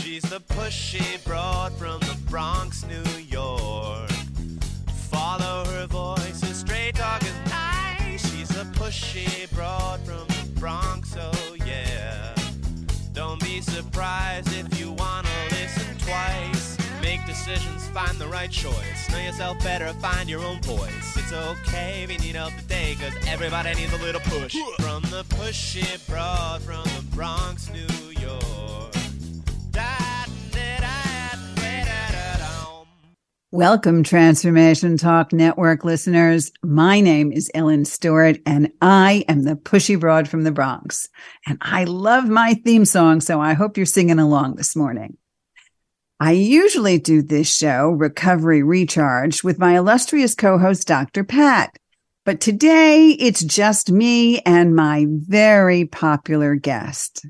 She's the pushy broad from the Bronx, New York. Follow her voice, a straight dog is nice. She's a pushy broad from the Bronx, oh yeah. Don't be surprised if you wanna listen twice. Make decisions, find the right choice. Know yourself better, find your own voice. It's okay if you need help today, cause everybody needs a little push. From the pushy broad from the Bronx, New York. Welcome, Transformation Talk Network listeners. My name is Ellen Stewart, and I am the pushy broad from the Bronx. And I love my theme song, so I hope you're singing along this morning. I usually do this show, Recovery Recharge, with my illustrious co-host, Dr. Pat. But today, it's just me and my very popular guest.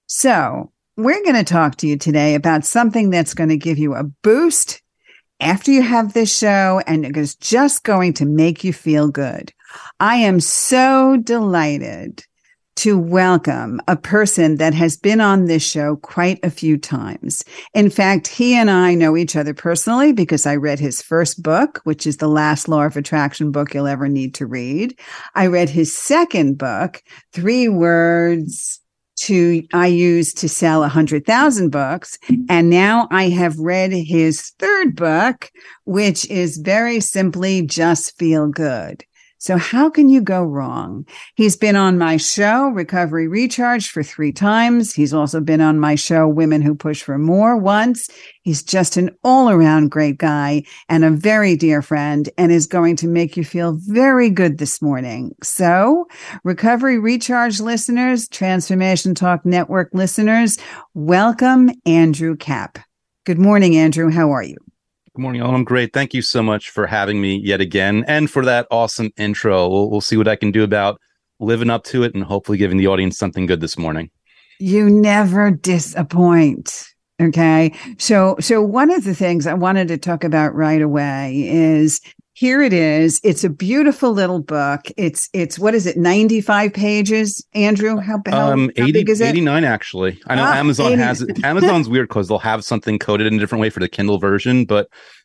So, we're going to talk to you today about something that's going to give you a boost after you have this show, and it is just going to make you feel good. I am so delighted to welcome a person that has been on this show quite a few times. In fact, he and I know each other personally because I read his first book, which is The Last Law of Attraction book you'll ever need to read. I read his second book, 3 Words I use to sell 100,000 books. And now I have read his third book, which is very simply Just Feel Good. So how can you go wrong? He's been on my show, Recovery Recharge, for 3 times. He's also been on my show, Women Who Push for More, once. He's just an all-around great guy and a very dear friend, and is going to make you feel very good this morning. So, Recovery Recharge listeners, Transformation Talk Network listeners, welcome Andrew Kapp. Good morning, Andrew. How are you? Good morning, Ellen. I'm great. Thank you so much for having me yet again and for that awesome intro. We'll see what I can do about living up to it and hopefully giving the audience something good this morning. You never disappoint. Okay. So one of the things I wanted to talk about right away is here it is. It's a beautiful little book. It's what is it? 95 pages, Andrew? How big is it? 89 actually. I know Amazon 80. Has it. Amazon's weird because they'll have something coded in a different way for the Kindle version, but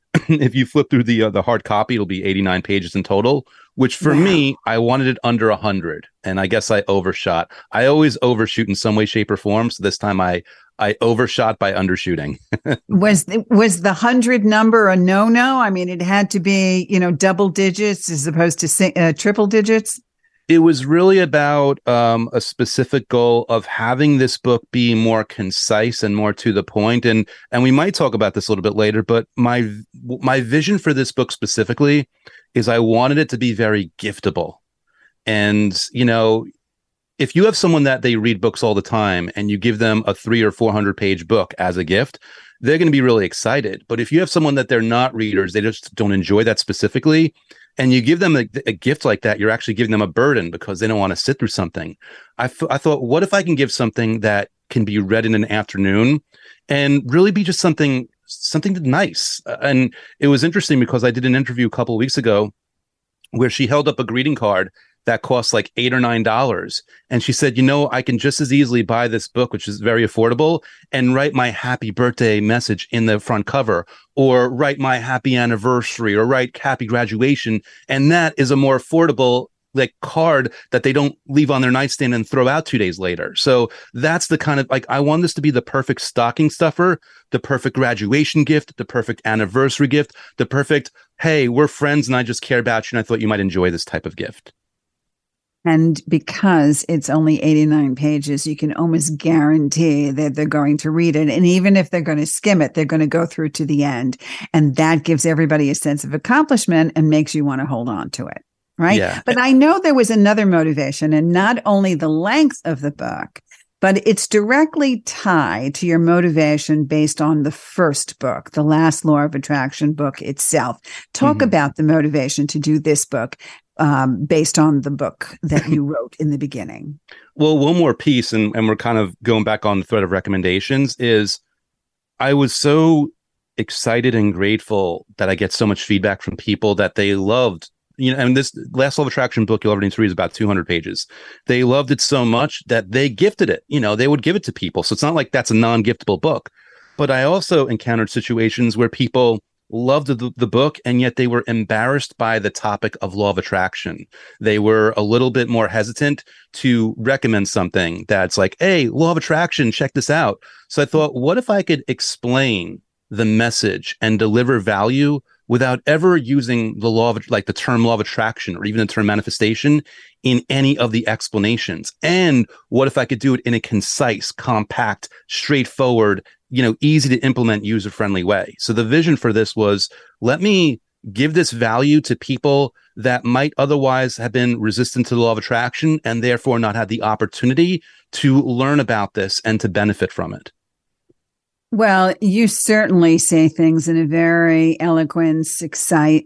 if you flip through the hard copy, it'll be 89 pages in total, which for me, I wanted it under 100, and I guess I overshot. I always overshoot in some way, shape, or form, so this time I overshot by undershooting. Was the 100 number a no-no? I mean, it had to be, double digits as opposed to triple digits? It was really about a specific goal of having this book be more concise and more to the point. And we might talk about this a little bit later, but my vision for this book specifically is I wanted it to be very giftable. And, if you have someone that they read books all the time and you give them a 300 or 400 page book as a gift, they're going to be really excited. But if you have someone that they're not readers, they just don't enjoy that specifically, and you give them a gift like that, you're actually giving them a burden because they don't want to sit through something. I thought, what if I can give something that can be read in an afternoon and really be just something nice? And it was interesting because I did an interview a couple of weeks ago where she held up a greeting card that costs like $8 or $9. And she said, I can just as easily buy this book, which is very affordable, and write my happy birthday message in the front cover, or write my happy anniversary, or write happy graduation. And that is a more affordable card that they don't leave on their nightstand and throw out 2 days later. So that's the kind of I want this to be the perfect stocking stuffer, the perfect graduation gift, the perfect anniversary gift, the perfect, hey, we're friends and I just care about you and I thought you might enjoy this type of gift. And because it's only 89 pages, you can almost guarantee that they're going to read it. And even if they're going to skim it, they're going to go through to the end. And that gives everybody a sense of accomplishment and makes you want to hold on to it. Right. Yeah. But I know there was another motivation, and not only the length of the book, but it's directly tied to your motivation based on the first book, The Last Law of Attraction book itself. Talk about the motivation to do this book based on the book that you wrote in the beginning. Well, one more piece, and we're kind of going back on the thread of recommendations, is I was so excited and grateful that I get so much feedback from people that they loved. And this Last Law of Attraction book you'll ever need to read is about 200 pages. They loved it so much that they gifted it. They would give it to people. So it's not like that's a non-giftable book. But I also encountered situations where people loved the book, and yet they were embarrassed by the topic of law of attraction. They were a little bit more hesitant to recommend something that's like, hey, law of attraction, check this out. So I thought, what if I could explain the message and deliver value without ever using the law of, like, the term law of attraction or even the term manifestation in any of the explanations? And what if I could do it in a concise, compact, straightforward, easy to implement, user-friendly way? So the vision for this was, let me give this value to people that might otherwise have been resistant to the law of attraction and therefore not had the opportunity to learn about this and to benefit from it. Well, you certainly say things in a very eloquent, succinct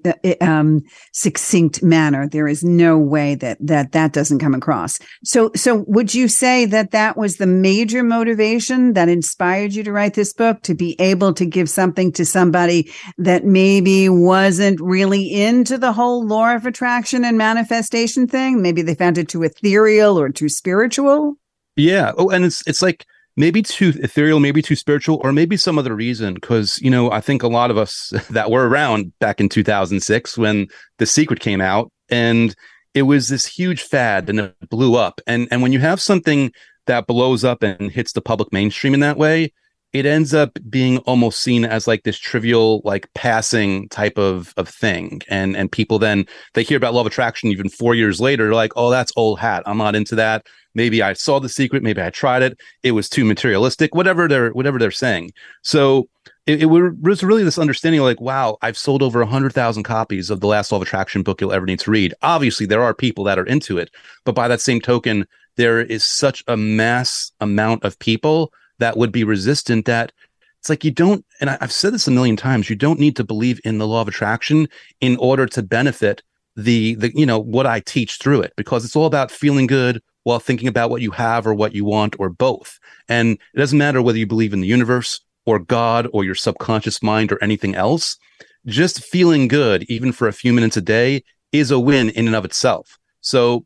manner. There is no way that doesn't come across. So would you say that was the major motivation that inspired you to write this book, to be able to give something to somebody that maybe wasn't really into the whole law of attraction and manifestation thing? Maybe they found it too ethereal or too spiritual? Yeah. Oh, and it's like, maybe too ethereal, maybe too spiritual, or maybe some other reason. Because, I think a lot of us that were around back in 2006 when The Secret came out, and it was this huge fad and it blew up. And when you have something that blows up and hits the public mainstream in that way, it ends up being almost seen as like this trivial, like passing type of thing. And people then, they hear about law of attraction even 4 years later, they're like, oh, that's old hat. I'm not into that. Maybe I saw The Secret. Maybe I tried it. It was too materialistic, whatever they're saying. So it was really this understanding of like, wow, I've sold over 100,000 copies of the last law of attraction book you'll ever need to read. Obviously, there are people that are into it. But by that same token, there is such a mass amount of people that would be resistant that it's like, you don't, and I've said this a million times, you don't need to believe in the law of attraction in order to benefit the what I teach through it, because it's all about feeling good while thinking about what you have or what you want, or both. And it doesn't matter whether you believe in the universe or God or your subconscious mind or anything else. Just feeling good, even for a few minutes a day, is a win in and of itself. So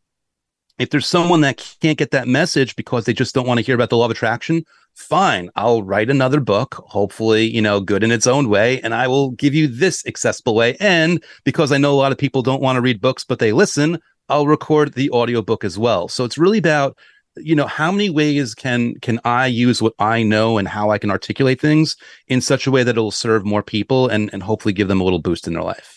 if there's someone that can't get that message because they just don't want to hear about the law of attraction, fine, I'll write another book, hopefully, good in its own way, and I will give you this accessible way. And because I know a lot of people don't want to read books, but they listen, I'll record the audiobook as well. So it's really about, how many ways can I use what I know and how I can articulate things in such a way that it'll serve more people and hopefully give them a little boost in their life.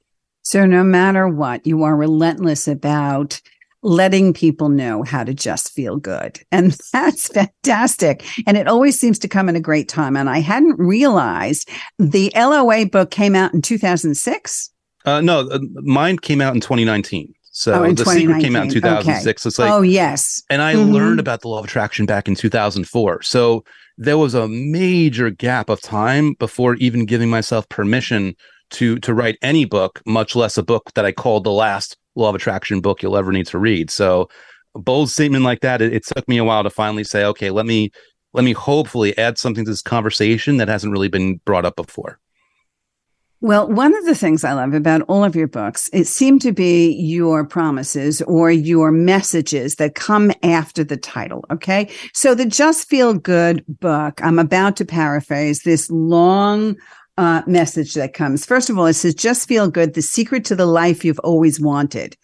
So no matter what, you are relentless about letting people know how to just feel good. And that's fantastic. And it always seems to come at a great time. And I hadn't realized the LOA book came out in 2006. No, mine came out in 2019. So The Secret came out in 2006. Okay. It's like, oh, yes. And I learned about the law of attraction back in 2004. So there was a major gap of time before even giving myself permission to write any book, much less a book that I called the last law of attraction book you'll ever need to read. So a bold statement like that, it took me a while to finally say, okay, let me hopefully add something to this conversation that hasn't really been brought up before. Well, one of the things I love about all of your books, it seemed to be your promises or your messages that come after the title. Okay. So the Just Feel Good book, I'm about to paraphrase this long message that comes. First of all, it says, just feel good, the secret to the life you've always wanted.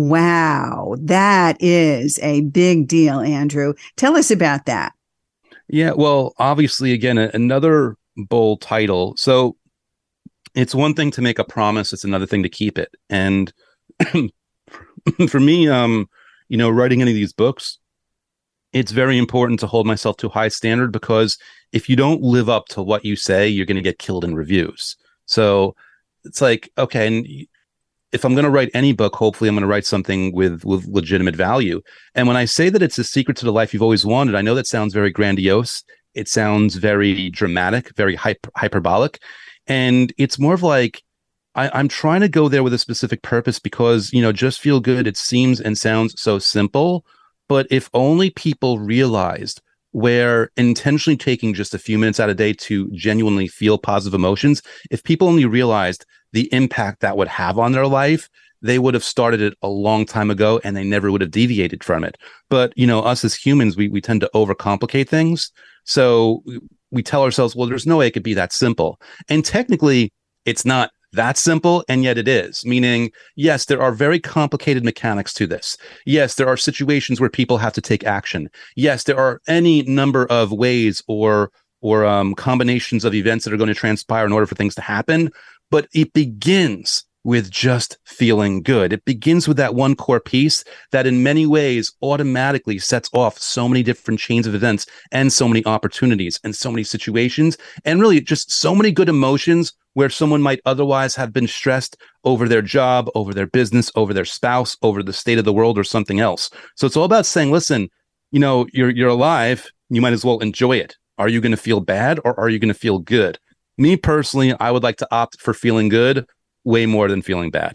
Wow. That is a big deal, Andrew. Tell us about that. Yeah. Well, obviously, again, another bold title. So it's one thing to make a promise. It's another thing to keep it. And for me, writing any of these books, it's very important to hold myself to a high standard, because if you don't live up to what you say, you're going to get killed in reviews. So it's like, okay, and if I'm going to write any book, hopefully I'm going to write something with legitimate value. And when I say that it's a secret to the life you've always wanted, I know that sounds very grandiose. It sounds very dramatic, very hyperbolic. And it's more of like, I'm trying to go there with a specific purpose, because, just feel good. It seems and sounds so simple, but if only people realized where intentionally taking just a few minutes out of the day to genuinely feel positive emotions, if people only realized the impact that would have on their life, they would have started it a long time ago and they never would have deviated from it. But, us as humans, we tend to overcomplicate things. So we tell ourselves, well, there's no way it could be that simple. And technically, it's not that simple, and yet it is. Meaning, yes, there are very complicated mechanics to this. Yes, there are situations where people have to take action. Yes, there are any number of ways or combinations of events that are going to transpire in order for things to happen. But it begins with just feeling good. It begins with that one core piece that in many ways automatically sets off so many different chains of events and so many opportunities and so many situations and really just so many good emotions where someone might otherwise have been stressed over their job, over their business, over their spouse, over the state of the world or something else. So it's all about saying, listen, you're alive. You might as well enjoy it. Are you going to feel bad or are you going to feel good? Me personally, I would like to opt for feeling good way more than feeling bad.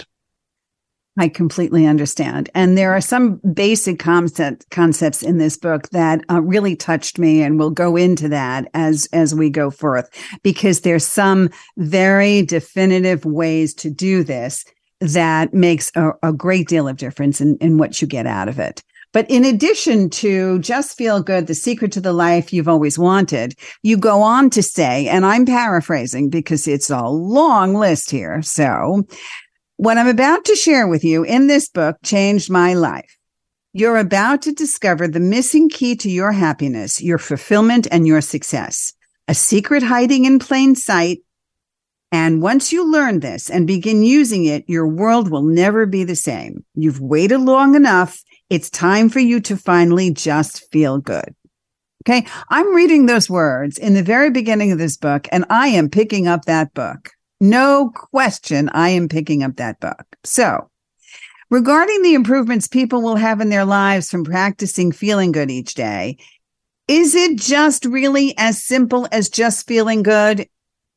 I completely understand. And there are some basic concepts in this book that really touched me, and we'll go into that as we go forth, because there's some very definitive ways to do this that makes a great deal of difference in what you get out of it. But in addition to just feel good, the secret to the life you've always wanted, you go on to say, and I'm paraphrasing because it's a long list here. So what I'm about to share with you in this book changed my life. You're about to discover the missing key to your happiness, your fulfillment, and your success, a secret hiding in plain sight. And once you learn this and begin using it, your world will never be the same. You've waited long enough. It's time for you to finally just feel good. Okay. I'm reading those words in the very beginning of this book, and I am picking up that book. No question, I am picking up that book. So, regarding the improvements people will have in their lives from practicing feeling good each day, is it just really as simple as just feeling good?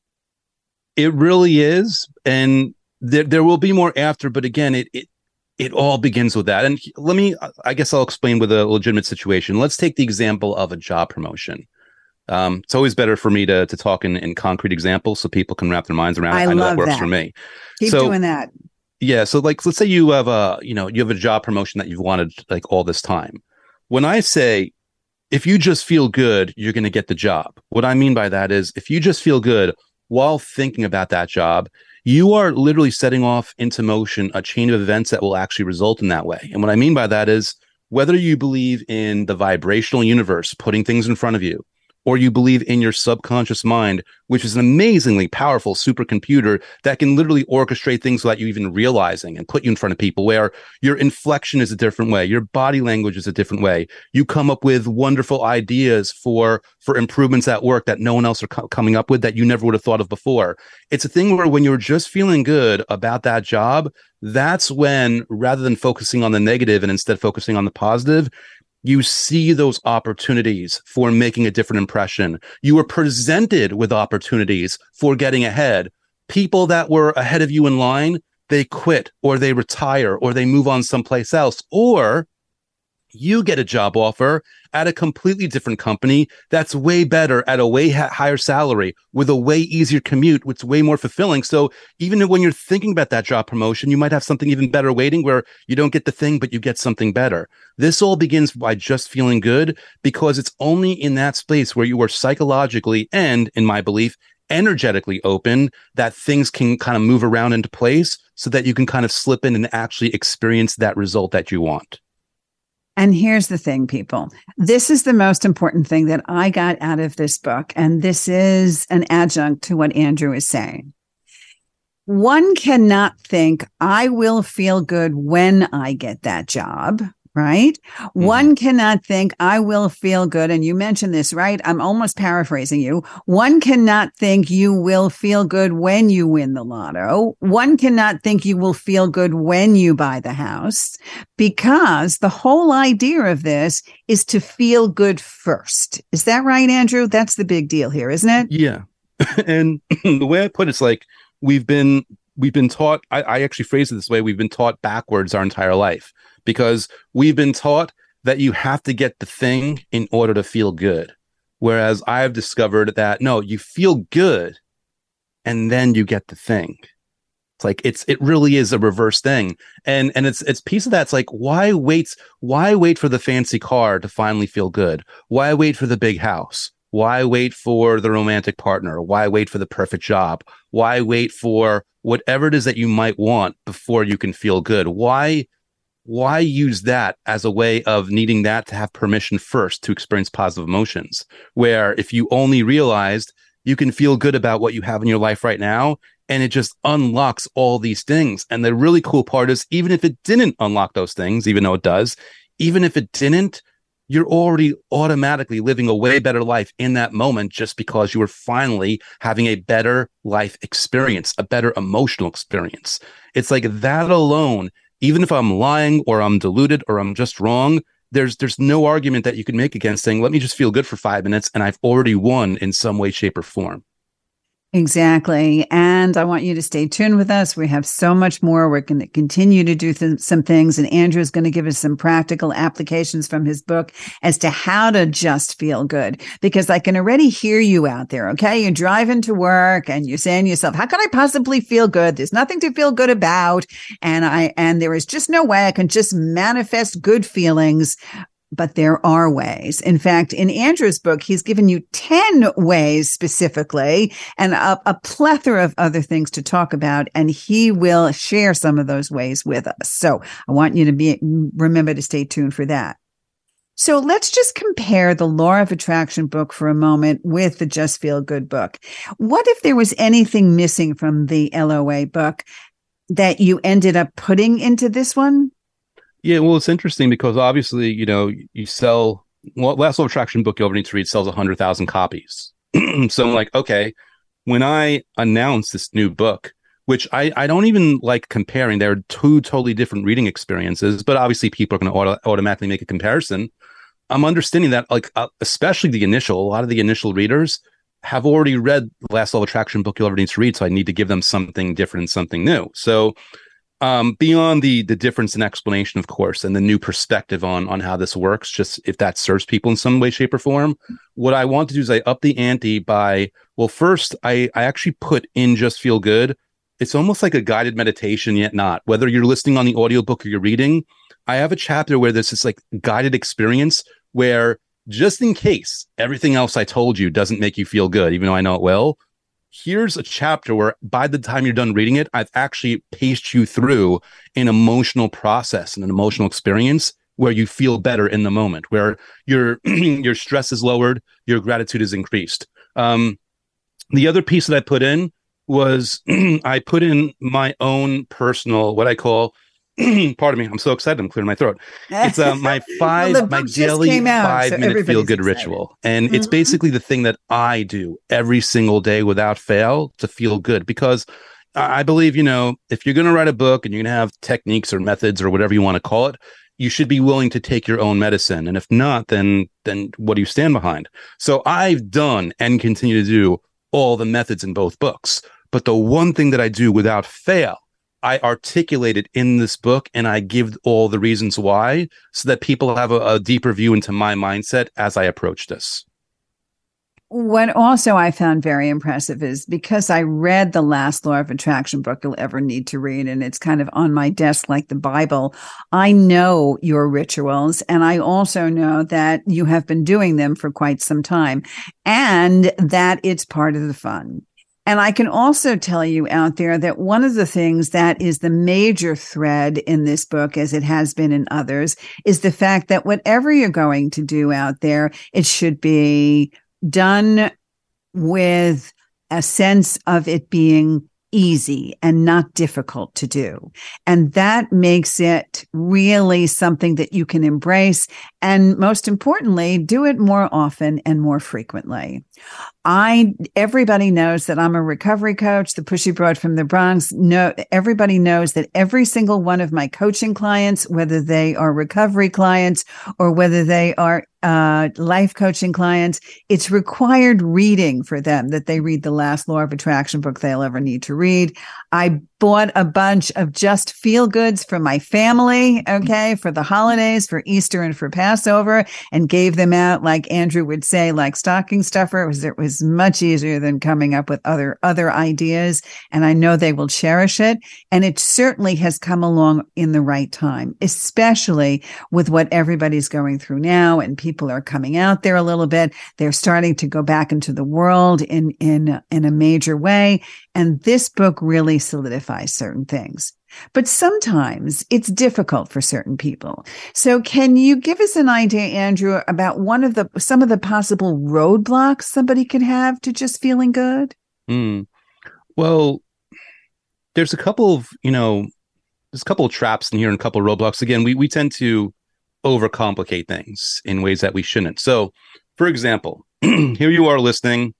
It really is. And there will be more after, but again, it all begins with that. And I guess I'll explain with a legitimate situation. Let's take the example of a job promotion. It's always better for me to talk in concrete examples so people can wrap their minds around it. I know that works for me. Keep doing that. Yeah. So like, let's say you have a job promotion that you've wanted like all this time. When I say, if you just feel good, you're going to get the job. What I mean by that is if you just feel good while thinking about that job, you are literally setting off into motion a chain of events that will actually result in that way. And what I mean by that is whether you believe in the vibrational universe, putting things in front of you, or you believe in your subconscious mind, which is an amazingly powerful supercomputer that can literally orchestrate things without you even realizing and put you in front of people, where your inflection is a different way, your body language is a different way. You come up with wonderful ideas for improvements at work that no one else are coming up with that you never would have thought of before. It's a thing where when you're just feeling good about that job, that's when, rather than focusing on the negative and instead focusing on the positive, you see those opportunities for making a different impression. You were presented with opportunities for getting ahead. People that were ahead of you in line, they quit or they retire or they move on someplace else, or you get a job offer at a completely different company that's way better at a way higher salary with a way easier commute, which is way more fulfilling. So even when you're thinking about that job promotion, you might have something even better waiting where you don't get the thing, but you get something better. This all begins by just feeling good, because it's only in that space where you are psychologically and, in my belief, energetically open that things can kind of move around into place so that you can kind of slip in and actually experience that result that you want. And here's the thing, people. This is the most important thing that I got out of this book. And this is an adjunct to what Andrew is saying. One cannot think, I will feel good when I get that job, right? Mm-hmm. One cannot think, I will feel good. And you mentioned this, right? I'm almost paraphrasing you. One cannot think you will feel good when you win the lotto. One cannot think you will feel good when you buy the house, because the whole idea of this is to feel good first. Is that right, Andrew? That's the big deal here, isn't it? Yeah. And the way I put it's like, we've been taught, I actually phrase it this way, we've been taught backwards our entire life. Because we've been taught that you have to get the thing in order to feel good. Whereas I've discovered that, no, you feel good and then you get the thing. It's like, it really is a reverse thing. And it's piece of that's like, why wait for the fancy car to finally feel good? Why wait for the big house? Why wait for the romantic partner? Why wait for the perfect job? Why wait for whatever it is that you might want before you can feel good? Why use that as a way of needing that to have permission first to experience positive emotions? Where if you only realized you can feel good about what you have in your life right now, and it just unlocks all these things. And the really cool part is, even if it didn't unlock those things, even though it does, even if it didn't, you're already automatically living a way better life in that moment, just because you were finally having a better life experience, a better emotional experience. It's like that alone, even if I'm lying or I'm deluded or I'm just wrong, there's no argument that you can make against saying, let me just feel good for 5 minutes and I've already won in some way, shape, or form. Exactly. And I want you to stay tuned with us. We have so much more. We're going to continue to do some things, and Andrew is going to give us some practical applications from his book as to how to just feel good, because I can already hear you out there. Okay. You're driving to work and you're saying to yourself, how can I possibly feel good? There's nothing to feel good about. And there is just no way I can just manifest good feelings. But there are ways. In fact, in Andrew's book, he's given you 10 ways specifically, and a plethora of other things to talk about. And he will share some of those ways with us. So I want you to remember to stay tuned for that. So let's just compare the Law of Attraction book for a moment with the Just Feel Good book. What if there was anything missing from the LOA book that you ended up putting into this one? Yeah, well, it's interesting because obviously, you sell, Last Law of Attraction book you ever need to read sells 100,000 copies. So I'm like, okay, when I announce this new book, which I don't even like comparing, they're two totally different reading experiences, but obviously people are going to automatically make a comparison. I'm understanding that, especially a lot of the initial readers have already read the Last Law of Attraction book you'll ever need to read. So I need to give them something different and something new. So beyond the difference in explanation, of course, and the new perspective on how this works, just if that serves people in some way, shape, or form, what I want to do is I up the ante by, first, I actually put in Just Feel Good. It's almost like a guided meditation, yet not. Whether you're listening on the audiobook or you're reading, I have a chapter where there's this like guided experience where, just in case everything else I told you doesn't make you feel good, even though I know it will, here's a chapter where by the time you're done reading it, I've actually paced you through an emotional process and an emotional experience where you feel better in the moment, where your stress is lowered, your gratitude is increased. The other piece that I put in was I put in my own personal, what I call, pardon me, I'm so excited, I'm clearing my throat. It's my daily 5-minute feel good ritual. And it's basically the thing that I do every single day without fail to feel good, because I believe, if you're going to write a book and you're going to have techniques or methods or whatever you want to call it, you should be willing to take your own medicine. And if not, then what do you stand behind? So I've done and continue to do all the methods in both books. But the one thing that I do without fail, I articulate it in this book, and I give all the reasons why, so that people have a deeper view into my mindset as I approach this. What also I found very impressive is, because I read the Last Law of Attraction book you'll ever need to read, and it's kind of on my desk like the Bible, I know your rituals, and I also know that you have been doing them for quite some time, and that it's part of the fun. And I can also tell you out there that one of the things that is the major thread in this book, as it has been in others, is the fact that whatever you're going to do out there, it should be done with a sense of it being easy and not difficult to do. And that makes it really something that you can embrace. And most importantly, do it more often and more frequently. Everybody knows that I'm a recovery coach, the Pushy Broad from the Bronx. Everybody knows that every single one of my coaching clients, whether they are recovery clients or whether they are life coaching clients, it's required reading for them that they read the Last Law of Attraction book they'll ever need to read. I bought a bunch of Just Feel Goods for my family, okay, for the holidays, for Easter and for Passover. pass over and gave them out, like Andrew would say, like stocking stuffer. It was much easier than coming up with other ideas. And I know they will cherish it. And it certainly has come along in the right time, especially with what everybody's going through now. And people are coming out there a little bit. They're starting to go back into the world in a major way. And this book really solidifies certain things. But sometimes it's difficult for certain people. So can you give us an idea, Andrew, about some of the possible roadblocks somebody could have to just feeling good? Well, there's a couple of, there's a couple of traps in here and a couple of roadblocks. Again, we tend to overcomplicate things in ways that we shouldn't. So, for example, here you are listening,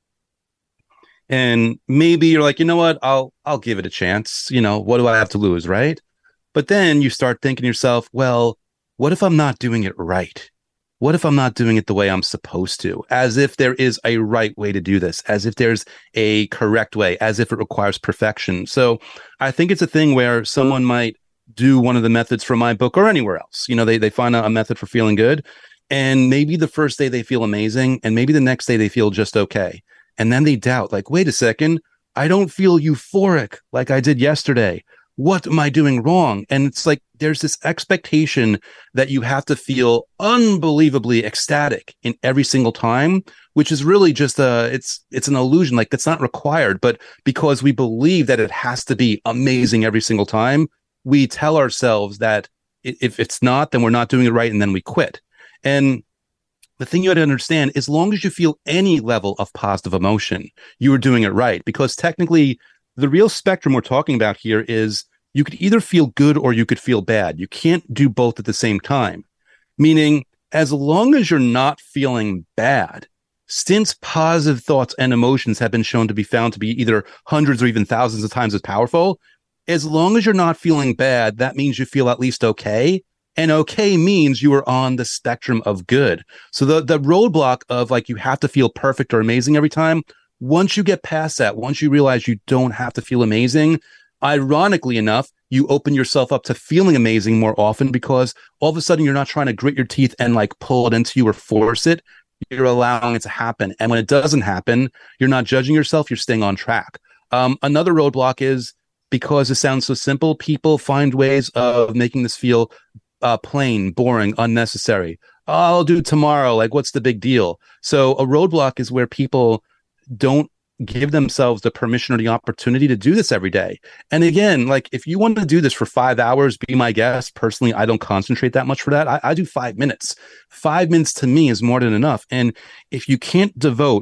and maybe you're like, you know what, I'll give it a chance. What do I have to lose, right? But then you start thinking to yourself, well, what if I'm not doing it right? What if I'm not doing it the way I'm supposed to? As if there is a right way to do this, as if there's a correct way, as if it requires perfection. So I think it's a thing where someone might do one of the methods from my book or anywhere else. They find out a method for feeling good, and maybe the first day they feel amazing, and maybe the next day they feel just okay. And then they doubt, like, wait a second, I don't feel euphoric like I did yesterday. What am I doing wrong? And it's like there's this expectation that you have to feel unbelievably ecstatic in every single time, which is really just it's an illusion. Like, that's not required. But because we believe that it has to be amazing every single time, we tell ourselves that if it's not, then we're not doing it right, and then we quit. And the thing you have to understand, as long as you feel any level of positive emotion, you are doing it right. Because technically, the real spectrum we're talking about here is you could either feel good or you could feel bad. You can't do both at the same time. Meaning, as long as you're not feeling bad, since positive thoughts and emotions have been shown to be found to be either hundreds or even thousands of times as powerful, as long as you're not feeling bad, that means you feel at least okay. And okay means you are on the spectrum of good. So the roadblock of like you have to feel perfect or amazing every time, once you get past that, once you realize you don't have to feel amazing, ironically enough, you open yourself up to feeling amazing more often, because all of a sudden you're not trying to grit your teeth and like pull it into you or force it. You're allowing it to happen. And when it doesn't happen, you're not judging yourself. You're staying on track. Another roadblock is, because it sounds so simple, people find ways of making this feel plain, boring, unnecessary. Oh, I'll do it tomorrow. Like, what's the big deal? So a roadblock is where people don't give themselves the permission or the opportunity to do this every day. And again, like, if you want to do this for 5 hours, be my guest. Personally, I don't concentrate that much for that. I do 5 minutes. 5 minutes to me is more than enough. And if you can't devote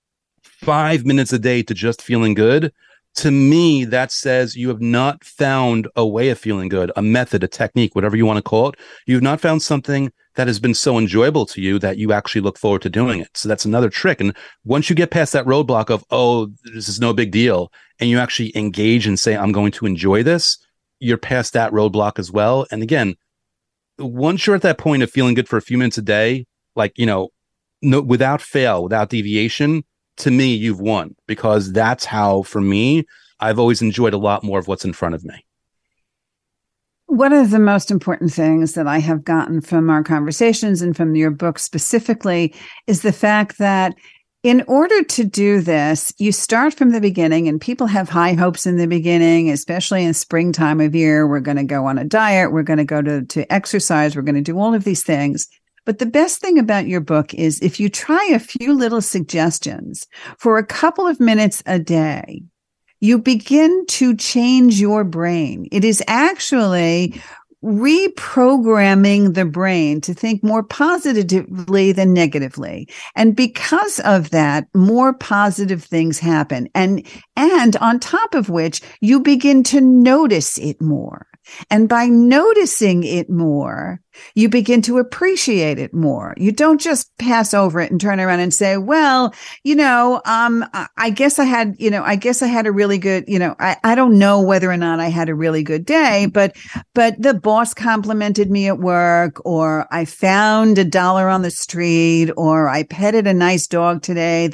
5 minutes a day to just feeling good, to me, that says you have not found a way of feeling good, a method, a technique, whatever you want to call it. You've not found something that has been so enjoyable to you that you actually look forward to doing it. So that's another trick. And once you get past that roadblock of, oh, this is no big deal, and you actually engage and say, I'm going to enjoy this, you're past that roadblock as well. And again, once you're at that point of feeling good for a few minutes a day, like, no, without fail, without deviation, to me, you've won, because that's how, for me, I've always enjoyed a lot more of what's in front of me. One of the most important things that I have gotten from our conversations and from your book specifically is the fact that in order to do this, you start from the beginning, and people have high hopes in the beginning, especially in springtime of year. We're going to go on a diet. We're going to go to exercise. We're going to do all of these things. But the best thing about your book is if you try a few little suggestions for a couple of minutes a day, you begin to change your brain. It is actually reprogramming the brain to think more positively than negatively. And because of that, more positive things happen. And on top of which, you begin to notice it more. And by noticing it more, you begin to appreciate it more. You don't just pass over it and turn around and say, well, I guess I had a really good, I don't know whether or not I had a really good day, but the boss complimented me at work, or I found $1 on the street, or I petted a nice dog today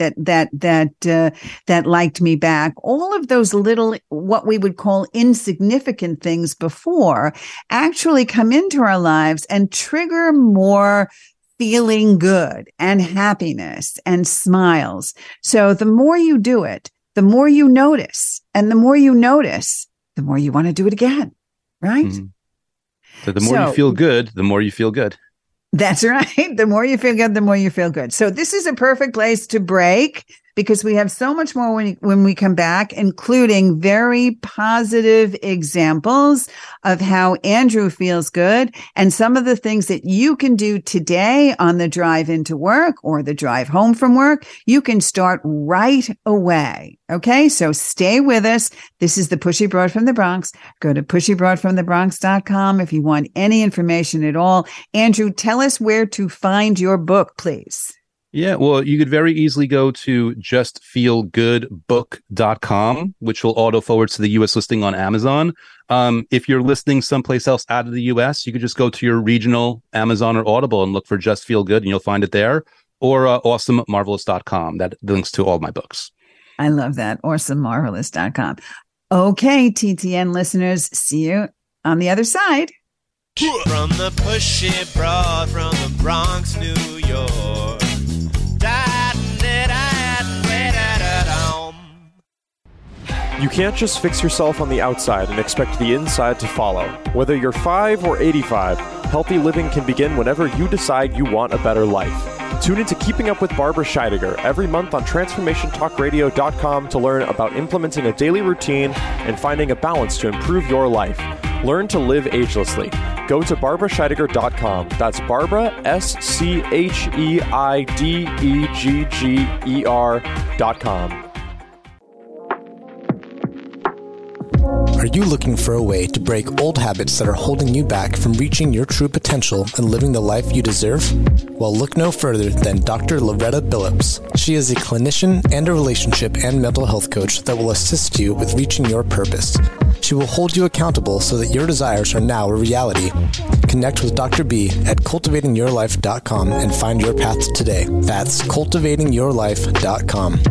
that liked me back. All of those little, what we would call insignificant things before, actually come into our lives and trigger more feeling good and happiness and smiles. So the more you do it, the more you notice. And the more you notice, the more you want to do it again. Right? Mm-hmm. So the more you feel good, the more you feel good. That's right. The more you feel good, the more you feel good. So this is a perfect place to break because we have so much more when we come back, including very positive examples of how Andrew feels good and some of the things that you can do today on the drive into work or the drive home from work. You can start right away. Okay, so stay with us. This is the Pushy Broad from the Bronx. Go to pushybroadfromthebronx.com if you want any information at all. Andrew, tell us where to find your book, please. Yeah, well, you could very easily go to justfeelgoodbook.com, which will auto forward to the U.S. listing on Amazon. If you're listening someplace else out of the U.S., you could just go to your regional Amazon or Audible and look for Just Feel Good, and you'll find it there. Or awesomemarvelous.com. That links to all my books. I love that. awesomemarvelous.com. Okay, TTN listeners, see you on the other side. From the Pushy Broad from the Bronx, New York. You can't just fix yourself on the outside and expect the inside to follow. Whether you're 5 or 85, healthy living can begin whenever you decide you want a better life. Tune into Keeping Up with Barbara Scheidegger every month on TransformationTalkRadio.com to learn about implementing a daily routine and finding a balance to improve your life. Learn to live agelessly. Go to BarbaraScheidegger.com. That's Barbara, SCHEIDEGGER.com. Are you looking for a way to break old habits that are holding you back from reaching your true potential and living the life you deserve? Well, look no further than Dr. Loretta Billups. She is a clinician and a relationship and mental health coach that will assist you with reaching your purpose. She will hold you accountable so that your desires are now a reality. Connect with Dr. B at cultivatingyourlife.com and find your path today. That's cultivatingyourlife.com.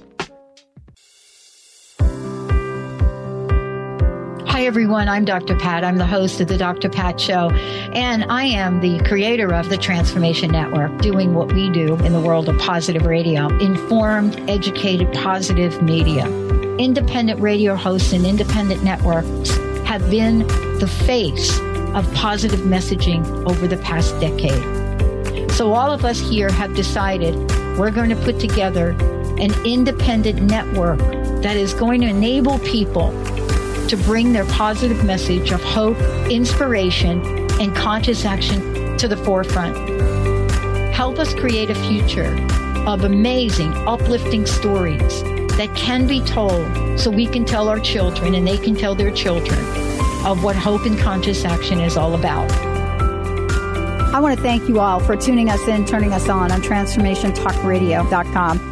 Hi, everyone. I'm Dr. Pat. I'm the host of the Dr. Pat Show, and I am the creator of the Transformation Network, doing what we do in the world of positive radio, informed, educated, positive media. Independent radio hosts and independent networks have been the face of positive messaging over the past decade. So all of us here have decided we're going to put together an independent network that is going to enable people to bring their positive message of hope, inspiration, and conscious action to the forefront. Help us create a future of amazing, uplifting stories that can be told so we can tell our children and they can tell their children of what hope and conscious action is all about. I want to thank you all for tuning us in, turning us on TransformationTalkRadio.com.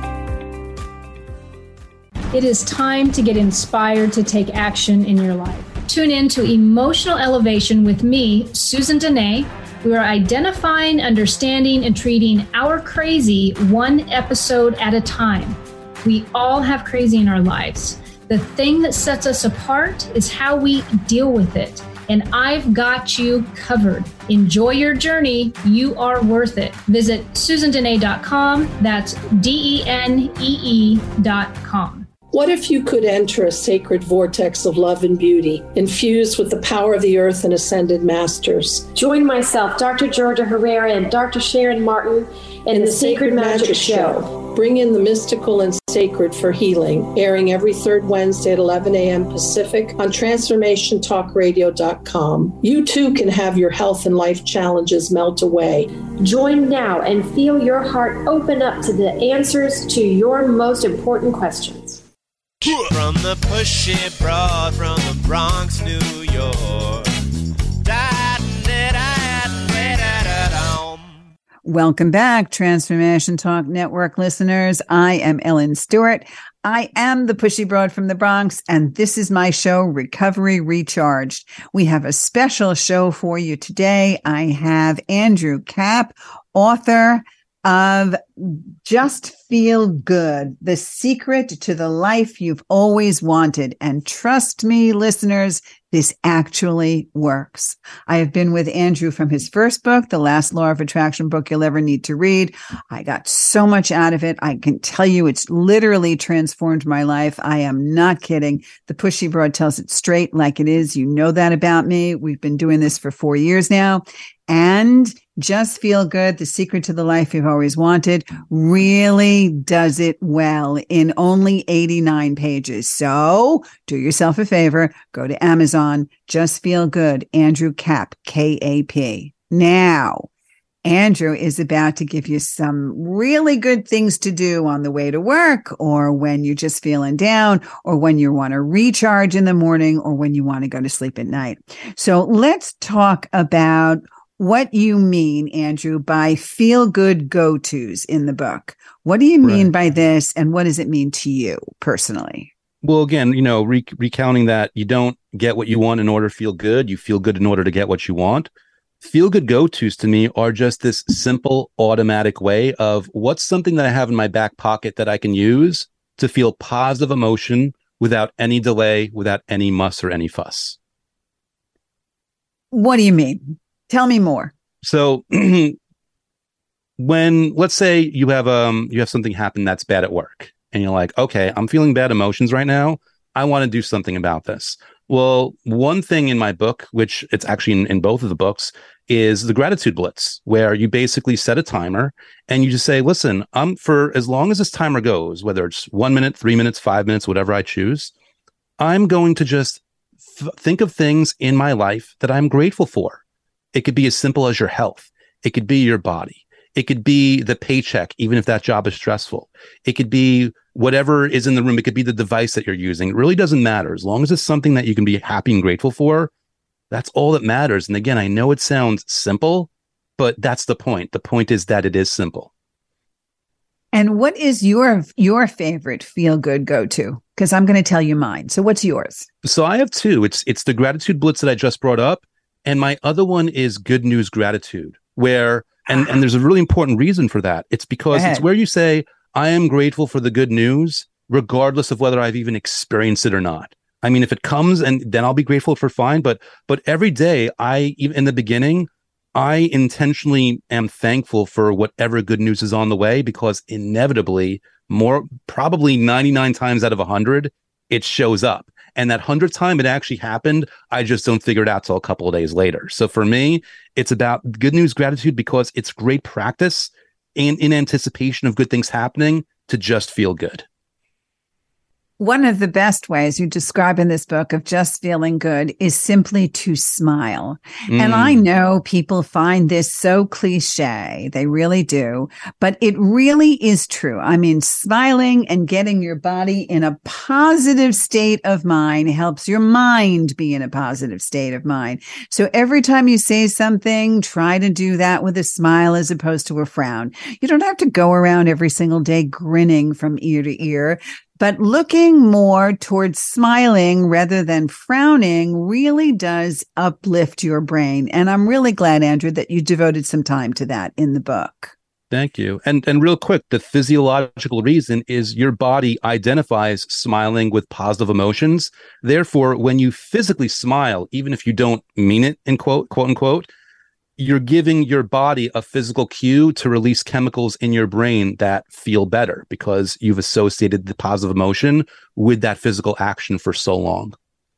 It is time to get inspired to take action in your life. Tune in to Emotional Elevation with me, Susan Dene. We are identifying, understanding, and treating our crazy one episode at a time. We all have crazy in our lives. The thing that sets us apart is how we deal with it. And I've got you covered. Enjoy your journey. You are worth it. Visit SusanDene.com. That's DENEE.com. What if you could enter a sacred vortex of love and beauty, infused with the power of the earth and ascended masters? Join myself, Dr. Georgia Herrera, and Dr. Sharon Martin in the Sacred Magic Show. Bring in the mystical and sacred for healing, airing every third Wednesday at 11 a.m. Pacific on TransformationTalkRadio.com. You too can have your health and life challenges melt away. Join now and feel your heart open up to the answers to your most important questions. From the Pushy Broad from the Bronx, New York. Welcome back, Transformation Talk Network listeners. I am Ellen Stewart. I am the Pushy Broad from the Bronx, and this is my show, Recovery Recharged. We have a special show for you today. I have Andrew Kapp, author, of Just Feel Good, the secret to the life you've always wanted. And trust me, listeners, this actually works. I have been with Andrew from his first book, The Last Law of Attraction book you'll ever need to read. I got so much out of it. I can tell you it's literally transformed my life. I am not kidding. The Pushy Broad tells it straight like it is. You know that about me. We've been doing this for 4 years now. And Just Feel Good, the secret to the life you've always wanted, really does it well in only 89 pages. So do yourself a favor, go to Amazon, Just Feel Good, Andrew Kap, K-A-P. Now, Andrew is about to give you some really good things to do on the way to work, or when you're just feeling down, or when you want to recharge in the morning, or when you want to go to sleep at night. So let's talk about what you mean, Andrew, by feel-good go-tos in the book. What do you mean by this, and what does it mean to you personally? Well, again, recounting that you don't get what you want in order to feel good. You feel good in order to get what you want. Feel-good go-tos to me are just this simple, automatic way of what's something that I have in my back pocket that I can use to feel positive emotion without any delay, without any muss or any fuss. What do you mean? Tell me more. So when, let's say you have something happen that's bad at work, and you're like, okay, I'm feeling bad emotions right now. I want to do something about this. Well, one thing in my book, which it's actually in both of the books, is the gratitude blitz, where you basically set a timer and you just say, listen, for as long as this timer goes, whether it's 1 minute, 3 minutes, 5 minutes, whatever I choose, I'm going to just think of things in my life that I'm grateful for. It could be as simple as your health. It could be your body. It could be the paycheck, even if that job is stressful. It could be whatever is in the room. It could be the device that you're using. It really doesn't matter. As long as it's something that you can be happy and grateful for, that's all that matters. And again, I know it sounds simple, but that's the point. The point is that it is simple. And what is your favorite feel-good go-to? Because I'm going to tell you mine. So what's yours? So I have two. It's the gratitude blitz that I just brought up. And my other one is good news gratitude, where, and there's a really important reason for that. It's because it's where you say, I am grateful for the good news, regardless of whether I've even experienced it or not. I mean, if it comes, and then I'll be grateful for fine. But every day, even in the beginning, I intentionally am thankful for whatever good news is on the way, because inevitably, probably 99 times out of 100, it shows up. And that 100th time it actually happened, I just don't figure it out till a couple of days later. So for me, it's about good news gratitude, because it's great practice in anticipation of good things happening to just feel good. One of the best ways you describe in this book of just feeling good is simply to smile. And I know people find this so cliche. They really do. But it really is true. I mean, smiling and getting your body in a positive state of mind helps your mind be in a positive state of mind. So every time you say something, try to do that with a smile as opposed to a frown. You don't have to go around every single day grinning from ear to ear. But looking more towards smiling rather than frowning really does uplift your brain. And I'm really glad, Andrew, that you devoted some time to that in the book. Thank you. And real quick, the physiological reason is your body identifies smiling with positive emotions. Therefore, when you physically smile, even if you don't mean it, in quote unquote, you're giving your body a physical cue to release chemicals in your brain that feel better, because you've associated the positive emotion with that physical action for so long.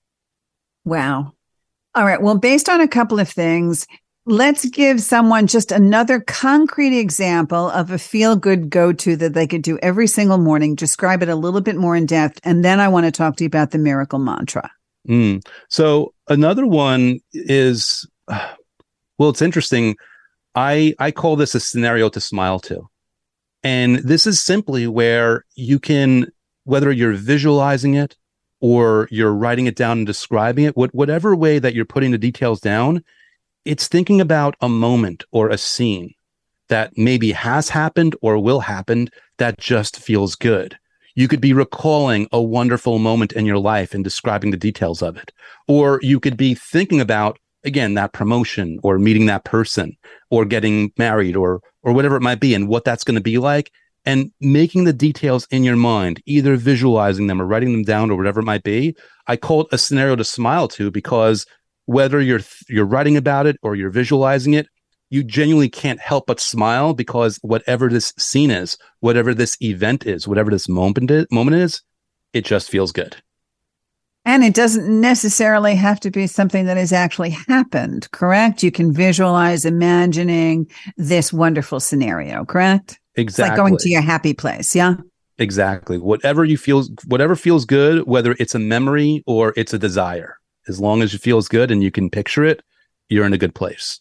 Wow. All right. Well, based on a couple of things, let's give someone just another concrete example of a feel-good go-to that they could do every single morning. Describe it a little bit more in depth. And then I want to talk to you about the miracle mantra. So another one is... well, it's interesting. I call this a scenario to smile to. And this is simply where you can, whether you're visualizing it or you're writing it down and describing it, whatever way that you're putting the details down, it's thinking about a moment or a scene that maybe has happened or will happen that just feels good. You could be recalling a wonderful moment in your life and describing the details of it. Or you could be thinking about again, that promotion or meeting that person or getting married or whatever it might be, and what that's going to be like, and making the details in your mind, either visualizing them or writing them down or whatever it might be. I call it a scenario to smile to, because whether you're writing about it or you're visualizing it, you genuinely can't help but smile, because whatever this scene is, whatever this event is, whatever this moment is, it just feels good. And it doesn't necessarily have to be something that has actually happened, correct? You can visualize imagining this wonderful scenario, correct? Exactly. It's like going to your happy place, yeah? Exactly. Whatever feels good, whether it's a memory or it's a desire, as long as it feels good and you can picture it, you're in a good place.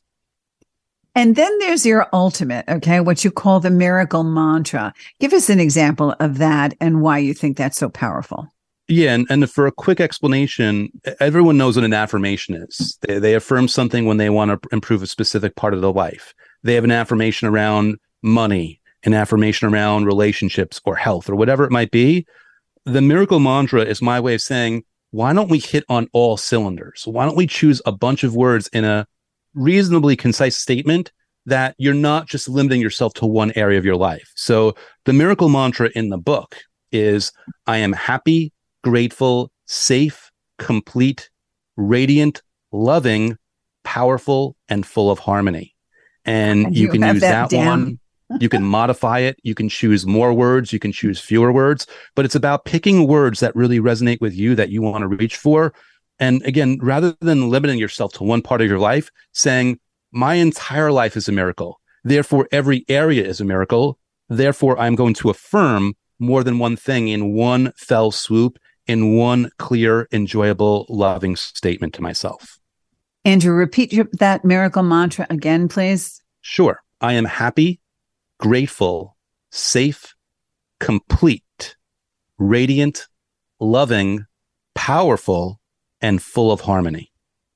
And then there's your ultimate, okay, what you call the miracle mantra. Give us an example of that and why you think that's so powerful. Yeah, and for a quick explanation, everyone knows what an affirmation is. They affirm something when they want to improve a specific part of their life. They have an affirmation around money, an affirmation around relationships or health or whatever it might be. The miracle mantra is my way of saying, why don't we hit on all cylinders? Why don't we choose a bunch of words in a reasonably concise statement that you're not just limiting yourself to one area of your life? So the miracle mantra in the book is, I am happy, grateful, safe, complete, radiant, loving, powerful, and full of harmony. And you can use that one. You can modify it. You can choose more words. You can choose fewer words. But it's about picking words that really resonate with you, that you want to reach for. And again, rather than limiting yourself to one part of your life, saying, my entire life is a miracle. Therefore, every area is a miracle. Therefore, I'm going to affirm more than one thing in one fell swoop, in one clear, enjoyable, loving statement to myself. Andrew, repeat that miracle mantra again, please. Sure. I am happy, grateful, safe, complete, radiant, loving, powerful, and full of harmony.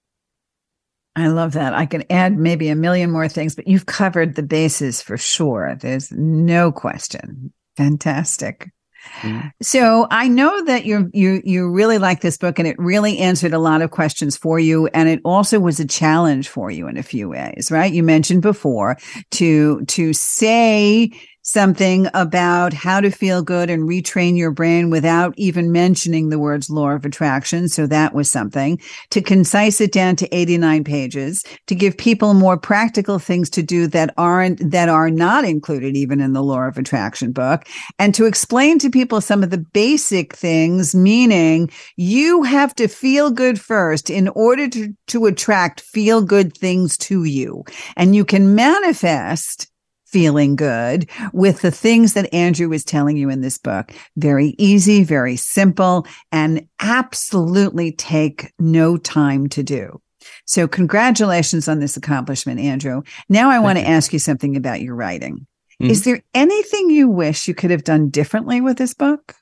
I love that. I could add maybe a million more things, but you've covered the bases for sure. There's no question. Fantastic. Mm-hmm. So I know that you really like this book, and it really answered a lot of questions for you. And it also was a challenge for you in a few ways, right? You mentioned before to say something about how to feel good and retrain your brain without even mentioning the words law of attraction. So that was something. To concise it down to 89 pages, to give people more practical things to do that are not included even in the law of attraction book, and to explain to people some of the basic things, meaning you have to feel good first in order to attract feel good things to you. And you can manifest feeling good with the things that Andrew is telling you in this book. Very easy, very simple, and absolutely take no time to do. So congratulations on this accomplishment, Andrew. Now I want to ask you something about your writing. Mm-hmm. Is there anything you wish you could have done differently with this book?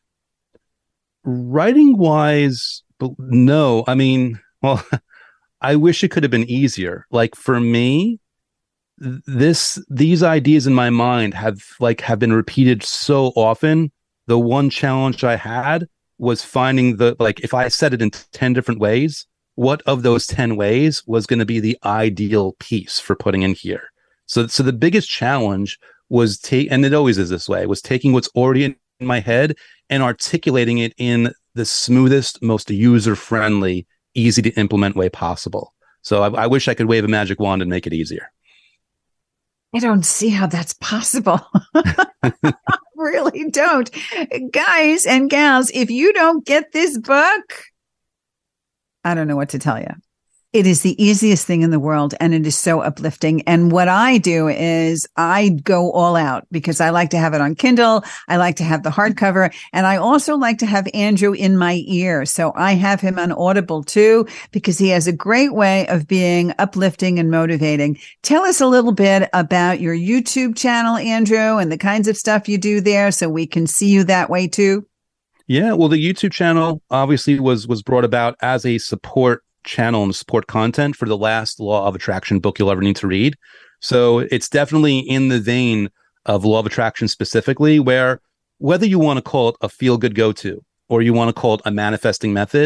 Writing wise, no. I mean, well, I wish it could have been easier. Like for me, these ideas in my mind have been repeated so often. The one challenge I had was finding if I said it in 10 different ways, what of those 10 ways was going to be the ideal piece for putting in here. So the biggest challenge was and it always is this way, was taking what's already in my head and articulating it in the smoothest, most user-friendly, easy to implement way possible. So I wish I could wave a magic wand and make it easier. I don't see how that's possible. Really don't. Guys and gals, if you don't get this book, I don't know what to tell you. It is the easiest thing in the world, and it is so uplifting. And what I do is I go all out because I like to have it on Kindle. I like to have the hardcover, and I also like to have Andrew in my ear. So I have him on Audible too, because he has a great way of being uplifting and motivating. Tell us a little bit about your YouTube channel, Andrew, and the kinds of stuff you do there so we can see you that way too. Yeah, well, the YouTube channel obviously was brought about as a support channel and support content for the last Law of Attraction book you'll ever need to read. So it's definitely in the vein of Law of Attraction specifically, where whether you want to call it a feel-good go-to or you want to call it a manifesting method,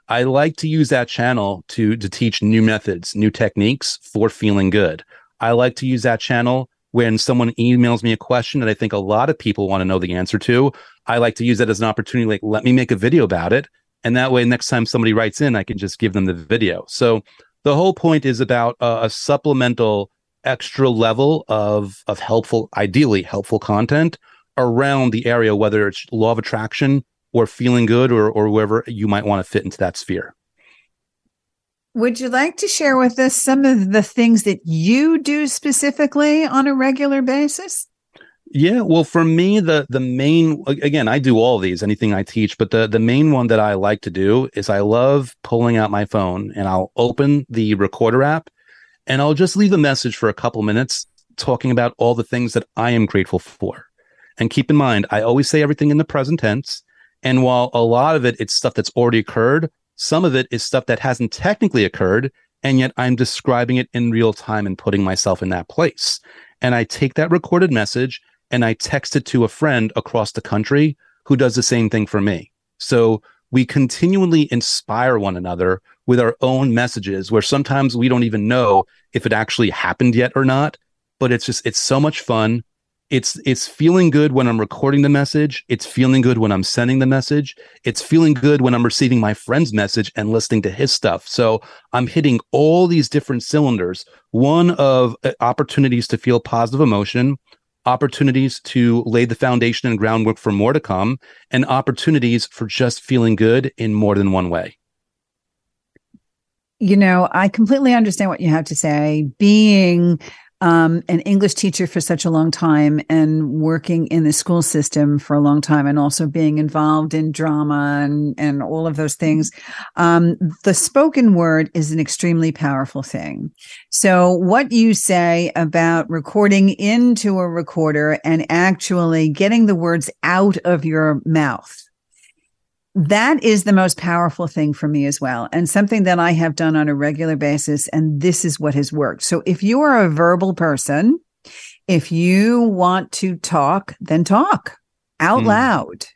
I like to use that channel to teach new methods, new techniques for feeling good. I like to use that channel when someone emails me a question that I think a lot of people want to know the answer to. I like to use that as an opportunity, like, let me make a video about it. And that way, next time somebody writes in, I can just give them the video. So the whole point is about a supplemental extra level of helpful, ideally helpful content around the area, whether it's law of attraction or feeling good or wherever you might want to fit into that sphere. Would you like to share with us some of the things that you do specifically on a regular basis? Yeah, well, for me, the main, again, I do all of these, anything I teach, but the main one that I like to do is I love pulling out my phone and I'll open the recorder app and I'll just leave a message for a couple minutes talking about all the things that I am grateful for. And keep in mind, I always say everything in the present tense. And while a lot of it's stuff that's already occurred, some of it is stuff that hasn't technically occurred, and yet I'm describing it in real time and putting myself in that place. And I take that recorded message and I text it to a friend across the country who does the same thing for me. So we continually inspire one another with our own messages, where sometimes we don't even know if it actually happened yet or not, but it's so much fun. It's feeling good when I'm recording the message. It's feeling good when I'm sending the message. It's feeling good when I'm receiving my friend's message and listening to his stuff. So I'm hitting all these different cylinders. One of opportunities to feel positive emotion, opportunities to lay the foundation and groundwork for more to come, and opportunities for just feeling good in more than one way. You know, I completely understand what you have to say. Being an English teacher for such a long time and working in the school system for a long time, and also being involved in drama and all of those things, the spoken word is an extremely powerful thing. So what you say about recording into a recorder and actually getting the words out of your mouth, that is the most powerful thing for me as well, and something that I have done on a regular basis, and this is what has worked. So if you are a verbal person, if you want to talk, then talk out loud.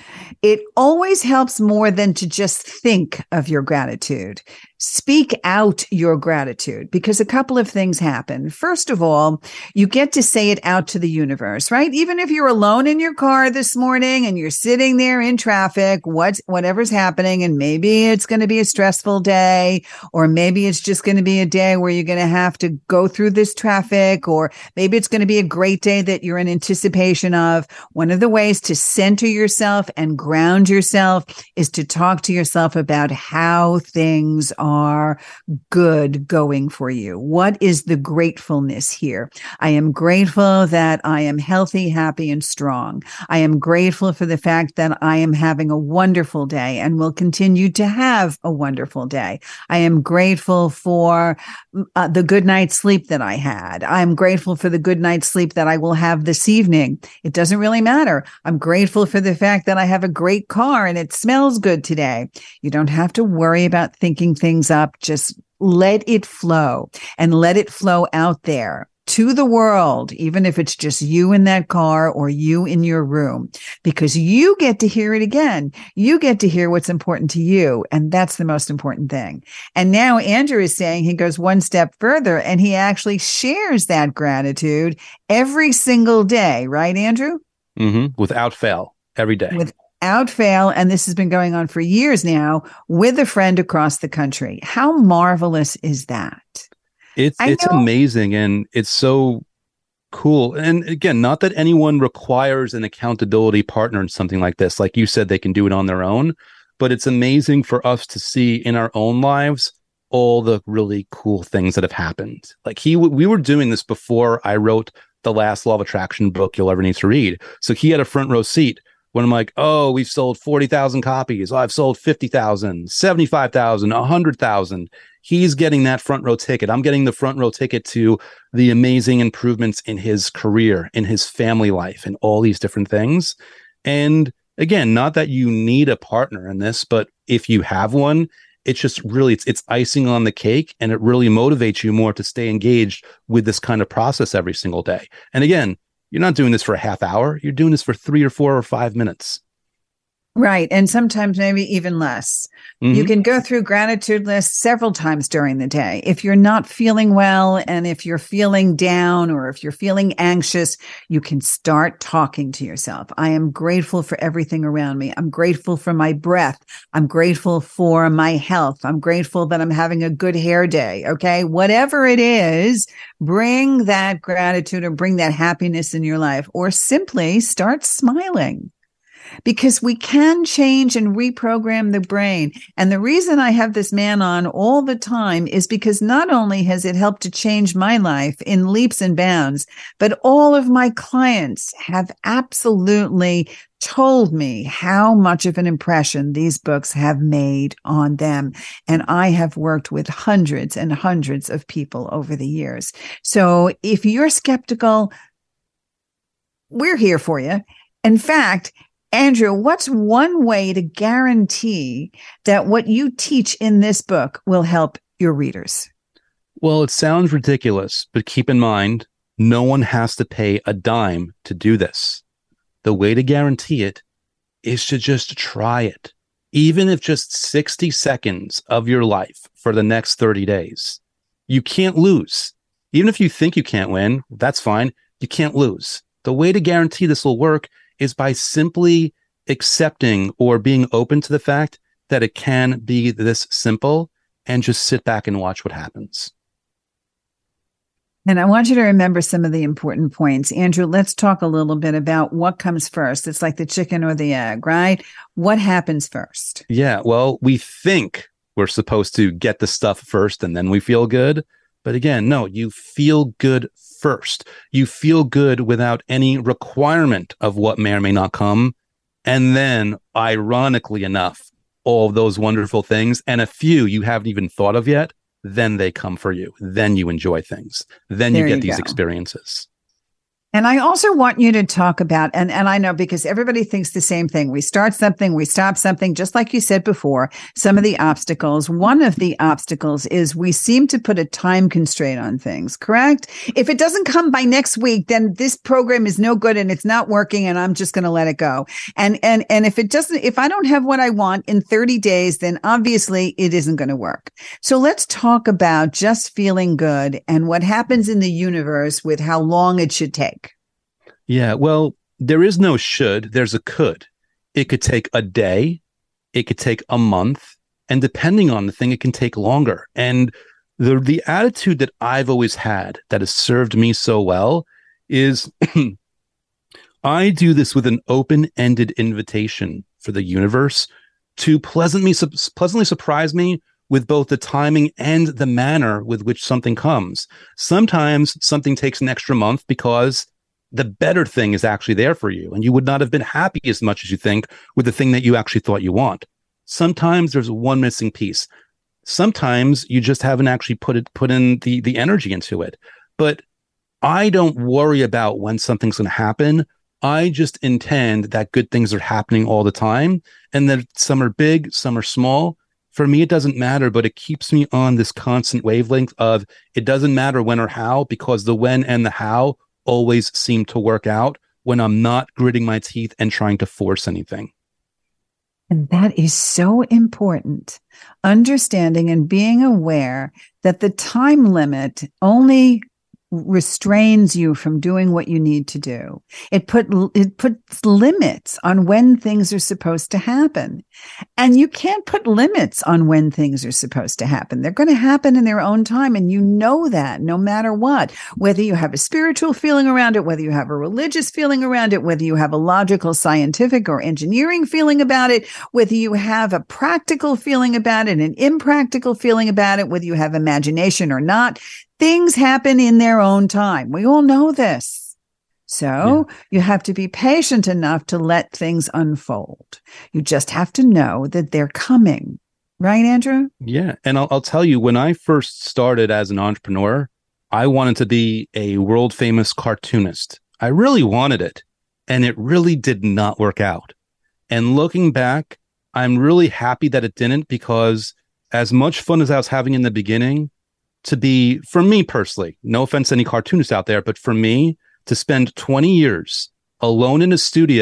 It always helps more than to just think of your gratitude. Speak out your gratitude, because a couple of things happen. First of all, you get to say it out to the universe, right? Even if you're alone in your car this morning and you're sitting there in traffic, whatever's happening, and maybe it's going to be a stressful day, or maybe it's just going to be a day where you're going to have to go through this traffic, or maybe it's going to be a great day that you're in anticipation of. One of the ways to center yourself and ground yourself is to talk to yourself about how things are good going for you. What is the gratefulness here? I am grateful that I am healthy, happy, and strong. I am grateful for the fact that I am having a wonderful day and will continue to have a wonderful day. I am grateful for the good night's sleep that I had. I'm grateful for the good night's sleep that I will have this evening. It doesn't really matter. I'm grateful for the fact that I have a great car and it smells good today. You don't have to worry about thinking things up. Just let it flow, and let it flow out there to the world, even if it's just you in that car or you in your room, because you get to hear it again. You get to hear what's important to you. And that's the most important thing. And now Andrew is saying he goes one step further and he actually shares that gratitude every single day. Right, Andrew? Mm-hmm. Without fail, every day. Without fail. And this has been going on for years now with a friend across the country. How marvelous is that? It's amazing, and it's so cool. And again, not that anyone requires an accountability partner in something like this. Like you said, they can do it on their own, but it's amazing for us to see in our own lives all the really cool things that have happened. Like we were doing this before I wrote the last Law of Attraction book you'll ever need to read. So he had a front row seat when I'm like, oh, we've sold 40,000 copies. Oh, I've sold 50,000, 75,000, 100,000. He's getting that front row ticket. I'm getting the front row ticket to the amazing improvements in his career, in his family life, and all these different things. And again, not that you need a partner in this, but if you have one, it's just really, it's icing on the cake, and it really motivates you more to stay engaged with this kind of process every single day. And again, you're not doing this for a half hour. You're doing this for 3 or 4 or 5 minutes. Right. And sometimes maybe even less. Mm-hmm. You can go through gratitude lists several times during the day. If you're not feeling well, and if you're feeling down, or if you're feeling anxious, you can start talking to yourself. I am grateful for everything around me. I'm grateful for my breath. I'm grateful for my health. I'm grateful that I'm having a good hair day. Okay. Whatever it is, bring that gratitude or bring that happiness in your life, or simply start smiling. Because we can change and reprogram the brain. And the reason I have this man on all the time is because not only has it helped to change my life in leaps and bounds, but all of my clients have absolutely told me how much of an impression these books have made on them. And I have worked with hundreds and hundreds of people over the years. So if you're skeptical, we're here for you. In fact, Andrew, what's one way to guarantee that what you teach in this book will help your readers? Well, it sounds ridiculous, but keep in mind, no one has to pay a dime to do this. The way to guarantee it is to just try it, even if just 60 seconds of your life for the next 30 days. You can't lose. Even if you think you can't win, that's fine. You can't lose. The way to guarantee this will work is by simply accepting or being open to the fact that it can be this simple, and just sit back and watch what happens. And I want you to remember some of the important points. Andrew, let's talk a little bit about what comes first. It's like the chicken or the egg, right? What happens first? Yeah, well, we think we're supposed to get the stuff first and then we feel good. But again, no, you feel good first. You feel good without any requirement of what may or may not come. And then, ironically enough, all of those wonderful things and a few you haven't even thought of yet, then they come for you. Then you enjoy things. Then you get these experiences. And I also want you to talk about, and I know because everybody thinks the same thing. We start something, we stop something, just like you said before, some of the obstacles. One of the obstacles is we seem to put a time constraint on things, correct? If it doesn't come by next week, then this program is no good and it's not working and I'm just going to let it go. And if I don't have what I want in 30 days, then obviously it isn't going to work. So let's talk about just feeling good and what happens in the universe with how long it should take. Yeah, well, there is no should, there's a could. It could take a day, it could take a month, and depending on the thing, it can take longer. And the attitude that I've always had that has served me so well is I do this with an open-ended invitation for the universe to pleasantly surprise me with both the timing and the manner with which something comes. Sometimes something takes an extra month because the better thing is actually there for you, and you would not have been happy as much as you think with the thing that you actually thought you want. Sometimes there's one missing piece. Sometimes you just haven't actually put in the energy into it. But I don't worry about when something's going to happen. I just intend that good things are happening all the time, and that some are big, some are small. For me, it doesn't matter, but it keeps me on this constant wavelength of it doesn't matter when or how, because the when and the how always seem to work out when I'm not gritting my teeth and trying to force anything. And that is so important. Understanding and being aware that the time limit only restrains you from doing what you need to do. It puts limits on when things are supposed to happen. And you can't put limits on when things are supposed to happen. They're going to happen in their own time. And you know that no matter what, whether you have a spiritual feeling around it, whether you have a religious feeling around it, whether you have a logical, scientific, or engineering feeling about it, whether you have a practical feeling about it, an impractical feeling about it, whether you have imagination or not, things happen in their own time. We all know this. So you have to be patient enough to let things unfold. You just have to know that they're coming. Right, Andrew? Yeah. And I'll tell you, when I first started as an entrepreneur, I wanted to be a world famous cartoonist. I really wanted it. And it really did not work out. And looking back, I'm really happy that it didn't, because as much fun as I was having in the beginning, to be, for me personally, no offense to any cartoonists out there, but for me to spend 20 years alone in a studio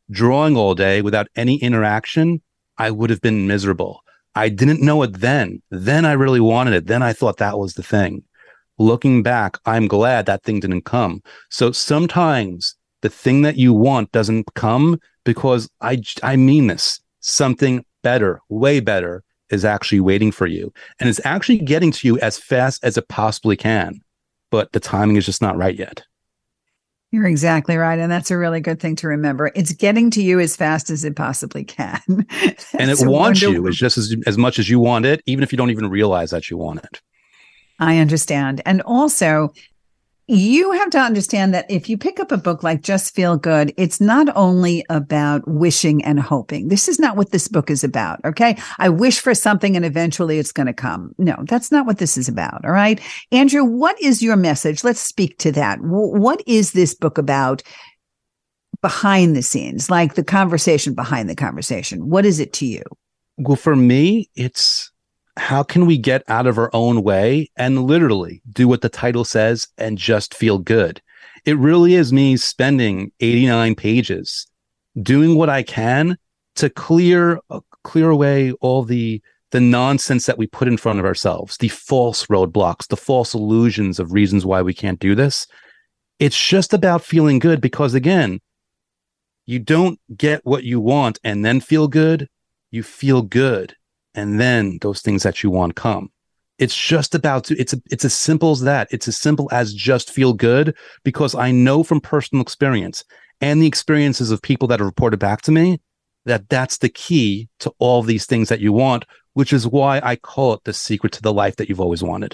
drawing all day without any interaction, I would have been miserable. I didn't know it then. Then I really wanted it. Then I thought that was the thing. Looking back, I'm glad that thing didn't come. So sometimes the thing that you want doesn't come because I mean this, something better, way better is actually waiting for you. And it's actually getting to you as fast as it possibly can. But the timing is just not right yet. You're exactly right. And that's a really good thing to remember. It's getting to you as fast as it possibly can. And it wants you as just as much as you want it, even if you don't even realize that you want it. I understand. And also, you have to understand that if you pick up a book like Just Feel Good, it's not only about wishing and hoping. This is not what this book is about. Okay. I wish for something and eventually it's going to come. No, that's not what this is about. All right. Andrew, what is your message? Let's speak to that. What is this book about behind the scenes, like the conversation behind the conversation? What is it to you? Well, for me, it's how can we get out of our own way and literally do what the title says and just feel good? It really is me spending 89 pages doing what I can to clear away all the nonsense that we put in front of ourselves, the false roadblocks, the false illusions of reasons why we can't do this. It's just about feeling good because, again, you don't get what you want and then feel good. You feel good. And then those things that you want come. It's just about it's as simple as that. It's as simple as just feel good, because I know from personal experience and the experiences of people that have reported back to me that that's the key to all these things that you want, which is why I call it the secret to the life that you've always wanted.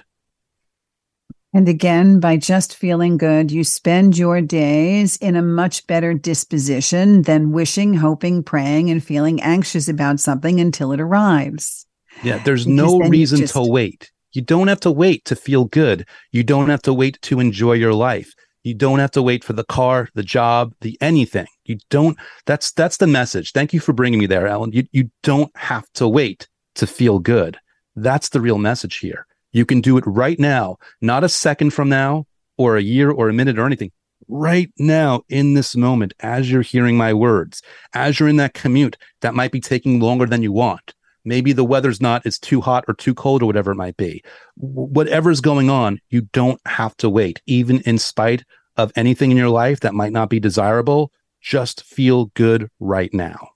And again, by just feeling good, you spend your days in a much better disposition than wishing, hoping, praying, and feeling anxious about something until it arrives. Yeah, there's no reason to wait. You don't have to wait to feel good. You don't have to wait to enjoy your life. You don't have to wait for the car, the job, the anything. You don't. That's the message. Thank you for bringing me there, Ellen. You don't have to wait to feel good. That's the real message here. You can do it right now, not a second from now or a year or a minute or anything. Right now, in this moment, as you're hearing my words, as you're in that commute that might be taking longer than you want. Maybe the weather's it's too hot or too cold or whatever it might be. Whatever's going on, you don't have to wait, even in spite of anything in your life that might not be desirable. Just feel good right now.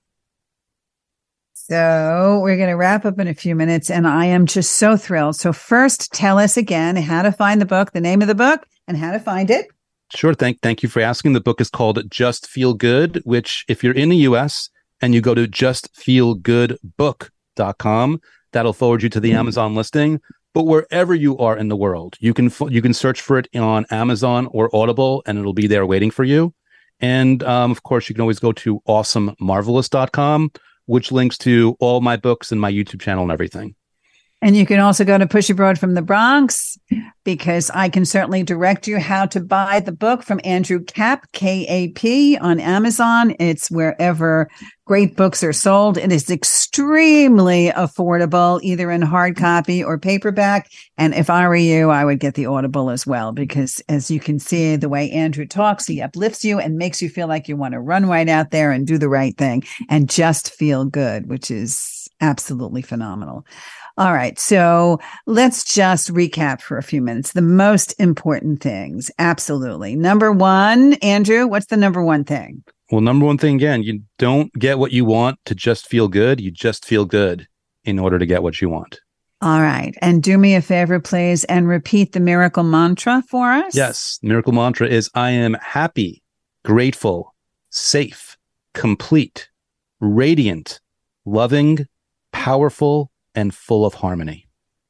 So we're going to wrap up in a few minutes, and I am just so thrilled. So first, tell us again how to find the book, the name of the book, and how to find it. Sure. Thank you for asking. The book is called Just Feel Good, which if you're in the U.S. and you go to justfeelgoodbook.com, that'll forward you to the Amazon listing. But wherever you are in the world, you can search for it on Amazon or Audible, and it'll be there waiting for you. And of course, you can always go to awesomemarvelous.com, which links to all my books and my YouTube channel and everything. And you can also go to Pushy Broad from the Bronx, because I can certainly direct you how to buy the book from Andrew Kap, K-A-P, on Amazon. It's wherever great books are sold. It is extremely affordable, either in hard copy or paperback. And if I were you, I would get the Audible as well, because as you can see, the way Andrew talks, he uplifts you and makes you feel like you want to run right out there and do the right thing and just feel good, which is absolutely phenomenal. All right. So let's just recap for a few minutes. The most important things. Absolutely. Number one, Andrew, what's the number one thing? Well, number one thing, again, you don't get what you want to just feel good. You just feel good in order to get what you want. All right. And do me a favor, please, and repeat the miracle mantra for us. Yes. The miracle mantra is I am happy, grateful, safe, complete, radiant, loving, powerful, and full of harmony.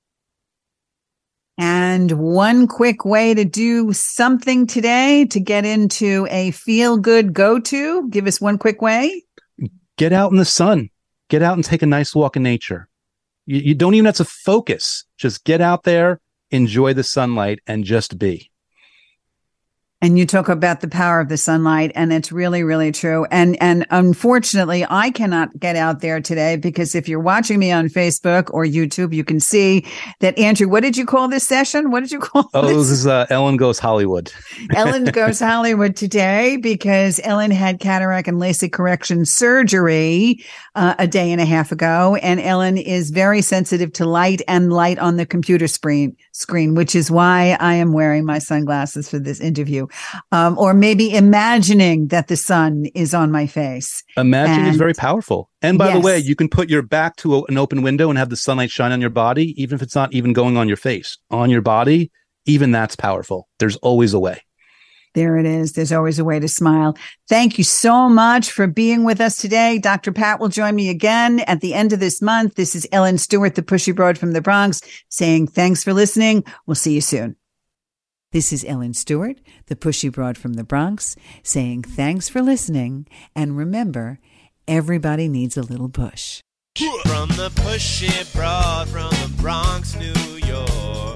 And one quick way to do something today to get into a feel-good go-to. Give us one quick way. Get out in the sun. Get out and take a nice walk in nature. You don't even have to focus. Just get out there, enjoy the sunlight, and just be. And you talk about the power of the sunlight, and it's really, really true. And unfortunately, I cannot get out there today because if you're watching me on Facebook or YouTube, you can see that, Andrew, what did you call this session? What did you call this? This is Ellen Goes Hollywood. Ellen Goes Hollywood today because Ellen had cataract and LASIK correction surgery a day and a half ago. And Ellen is very sensitive to light and light on the computer screen, which is why I am wearing my sunglasses for this interview. Or maybe imagining that the sun is on my face. Imagining is very powerful. And by the Yes. way, you can put your back to an open window and have the sunlight shine on your body, even if it's not even going on your face, on your body. Even that's powerful. There's always a way. There it is. There's always a way to smile. Thank you so much for being with us today. Dr. Pat will join me again at the end of this month. This is Ellen Stewart, the Pushy Broad from the Bronx, saying thanks for listening. We'll see you soon. This is Ellen Stewart, the Pushy Broad from the Bronx, saying thanks for listening. And remember, everybody needs a little push. From the Pushy Broad from the Bronx, New York.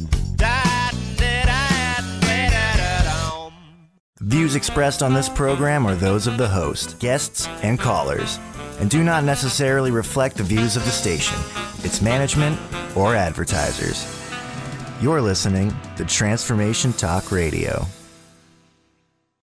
Views expressed on this program are those of the host, guests, and callers, and do not necessarily reflect the views of the station, its management, or advertisers. You're listening to Transformation Talk Radio.